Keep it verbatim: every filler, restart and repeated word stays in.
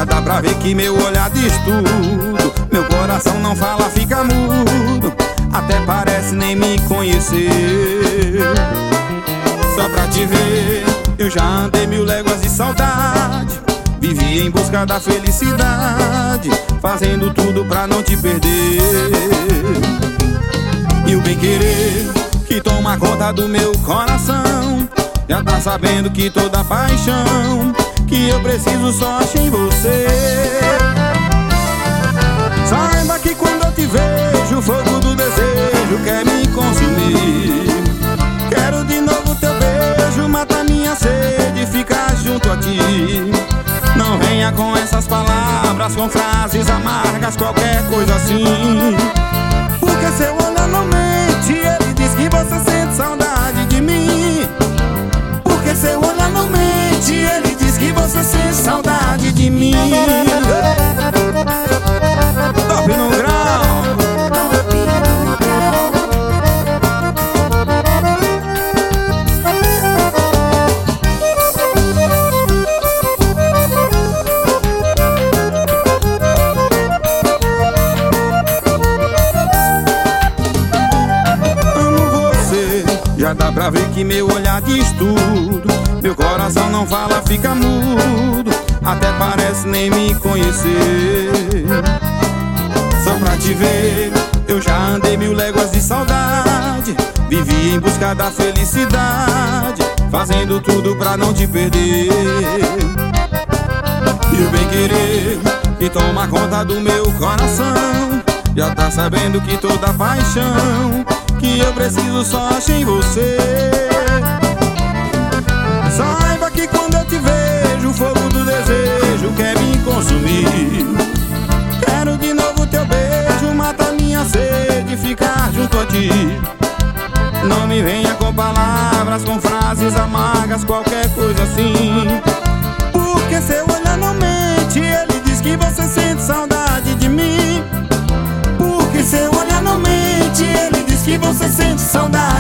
Já dá pra ver que meu olhar diz tudo. Meu coração não fala, fica mudo. Até parece nem me conhecer. Só pra te ver, eu já andei mil léguas de saudade. Vivi em busca da felicidade, fazendo tudo pra não te perder. E o bem-querer que toma conta do meu coração já tá sabendo que toda paixão que eu preciso só acho em você. Saiba que quando eu te vejo, o fogo do desejo quer me consumir. Quero de novo teu beijo, matar minha sede, ficar junto a ti. Não venha com essas palavras, com frases amargas, qualquer coisa assim. Porque seu olhar não mente, ele diz que você sente saudade de mim. Porque seu olhar não mente, ele diz que você sente saudade de mim. Top no grau. Já dá pra ver que meu olhar diz tudo. Meu coração não fala, fica mudo. Até parece nem me conhecer. Só pra te ver, eu já andei mil léguas de saudade. Vivi em busca da felicidade, fazendo tudo pra não te perder. E o bem-querer que toma conta do meu coração já tá sabendo que toda paixão que eu preciso só acho em você. Saiba que quando eu te vejo, o fogo do desejo quer me consumir. Quero de novo teu beijo, matar minha sede, ficar junto a ti. Não me venha com palavras, com frases amargas, qualquer coisa assim. Porque seu olhar não mente, ele diz que você sente saudade de mim. Porque seu olhar não mente, ele diz que você sente saudade